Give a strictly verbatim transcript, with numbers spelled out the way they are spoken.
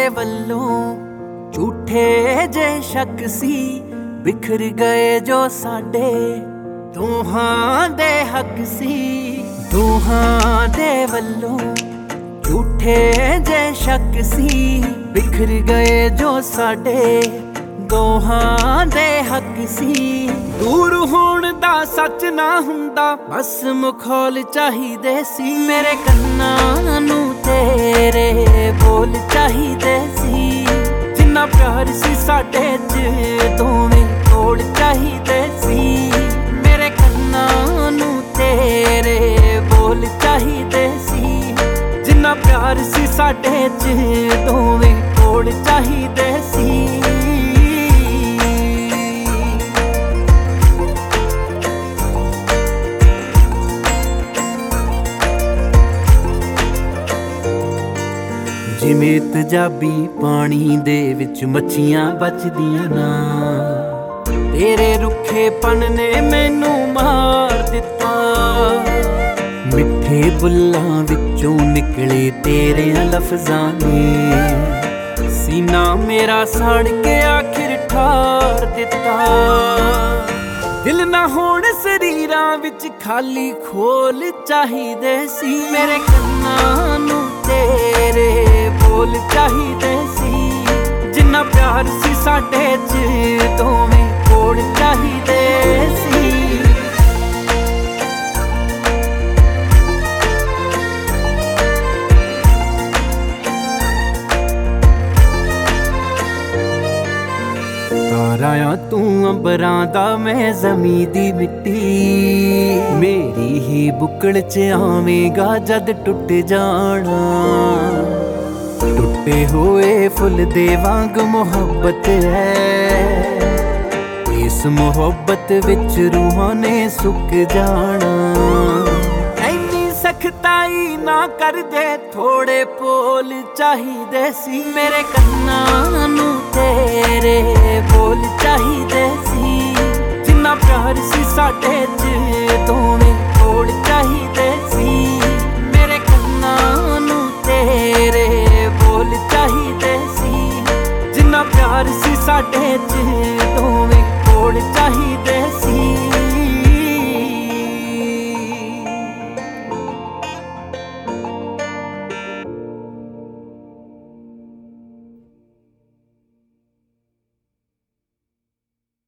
ਵੱਲੋਂ ਝੂਠੇ ਜੇ ਸ਼ੱਕ ਸੀ ਬਿਖਰ ਗਏ ਜੋ ਸਾਡੇ ਦੋਹਾਂ ਦੇ ਹੱਕ ਸੀ। ਦੋਹਾਂ ਦੇ ਵੱਲੋਂ ਝੂਠੇ ਜੇ ਸ਼ੱਕ ਸੀ ਬਿਖਰ ਗਏ ਜੋ ਸਾਡੇ ਦੋਹਾਂ ਦੇ ਹੱਕ ਸੀ। ਦੂਰ ਹੋਣ ਦਾ ਸੱਚ ਨਾ ਹੁੰਦਾ ਬਸ ਮਖੌਲ ਚਾਹੀਦੇ ਸੀ। ਮੇਰੇ ਕੰਨਾਂ ਨੂੰ ਤੇਰੇ ਬੋਲ ਚਾਹੀਦੇ ਸੀ। ਜਿੰਨਾ ਪਿਆਰ ਸੀ ਸਾਡੇ ਚ ਦੋਵੇਂ ਕੋਲ ਚਾਹੀਦੇ ਸੀ। ਮੇਰੇ ਕੰਨਾਂ ਨੂੰ ਤੇਰੇ ਬੋਲ ਚਾਹੀਦੇ ਸੀ। ਜਿੰਨਾ ਪਿਆਰ ਸੀ ਸਾਡੇ ਚ ਦੋਵੇਂ ਕੋਲ ਚਾਹੀਦੇ ਸੀ। ਜਿਵੇਂ ਤੇਜ਼ਾਬੀ ਪਾਣੀ ਦੇ ਵਿੱਚ ਮੱਛੀਆਂ ਬਚਦੀਆਂ ਨਾ, ਤੇਰੇ ਰੁੱਖੇਪਣ ਨੇ ਮੈਨੂੰ ਮਾਰ ਦਿੱਤਾ। ਮਿੱਠੇ ਬੁੱਲਾਂ ਵਿੱਚੋਂ ਨਿਕਲੇ ਤੇਰਿਆਂ ਲਫ਼ਜ਼ਾਂ ਨੇ ਸੀਨਾ ਮੇਰਾ ਸੜ ਕੇ ਆਖਿਰ ਠਾਰ ਦਿੱਤਾ। ਦਿਲ ਨਾ ਹੋਣ ਸਰੀਰਾਂ ਵਿੱਚ ਖਾਲੀ ਖੋਲ ਚਾਹੀਦੇ ਸੀ। ਮੇਰੇ ਕੰਨਾਂ ਨੂੰ ਤੇਰੇ ਬੋਲ ਚਾਹੀਦੇ ਸੀ। ਜਿੰਨਾ ਪਿਆਰ ਸੀ ਸਾਡੇ ਚ ਦੋਵੇਂ ਕੋਲ ਚਾਹੀਦੇ ਸੀ। ਤਾਰਿਆਂ ਤੂੰ ਅੰਬਰਾਂ ਦਾ ਮੈਂ ਜ਼ਮੀਂ ਦੀ ਮਿੱਟੀ। ਮੇਰੀ ਹੀ ਬੁੱਕਲ ਚ ਆਵੇਂਗਾ ਜਦ ਟੁੱਟ ਜਾਣਾ। ਟੁੱਟੇ ਹੋਏ ਫੁੱਲ ਦੇ ਵਾਂਗ ਮੁਹੱਬਤ ਹੈ। ਇਸ ਮੁਹੱਬਤ ਵਿੱਚ ਰੂਹਾਂ ਨੇ ਸੁੱਕ ਜਾਣਾ। ਐਨੀ ਸਖਤਾਈ ਨਾ ਕਰਦੇ ਥੋੜੇ ਪੋਲ ਚਾਹੀਦੇ ਸੀ। ਮੇਰੇ ਕੰਨਾਂ ਨੂੰ ਤੇਰੇ ਬੋਲ ਚਾਹੀਦੇ ਸੀ। ਜਿੰਨਾ ਪਿਆਰ ਸੀ ਸਾਡੇ ਚ ਦੋਵੇਂ ਕੋਲ ਚਾਹੀਦੇ ਸੀ। ਮੇਰੇ ਕੰਨਾਂ ਨੂੰ ਤੇਰੇ ਬੋਲ ਚਾਹੀਦੇ ਸੀ। ਜਿੰਨਾ ਪਿਆਰ ਸੀ ਸਾਡੇ ਚ